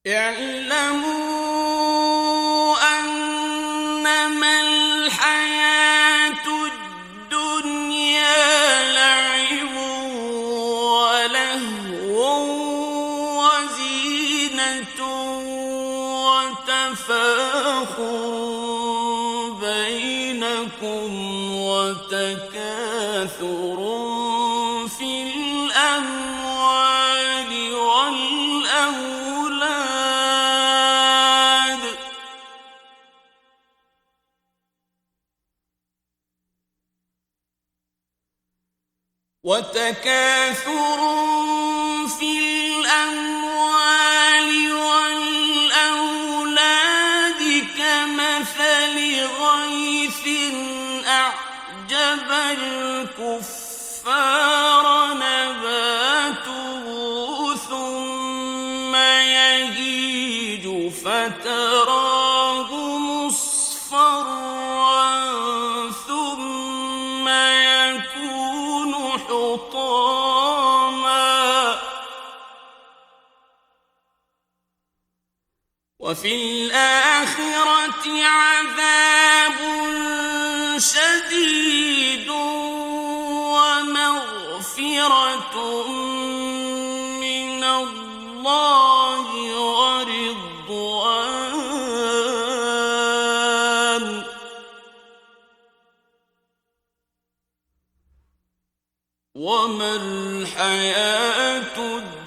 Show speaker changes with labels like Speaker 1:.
Speaker 1: اعلموا أنما الحياة الدنيا لعب ولهو وزينة وتفاخر بينكم وتكاثر في الأموال والأولاد كمثل غيث أعجب الكفار نباته ثم يهيج فتراه مصفرا ثم يكون حطاما وفي الآخرة عذاب شديد ومغفرة من الله ورضوان وما الحياة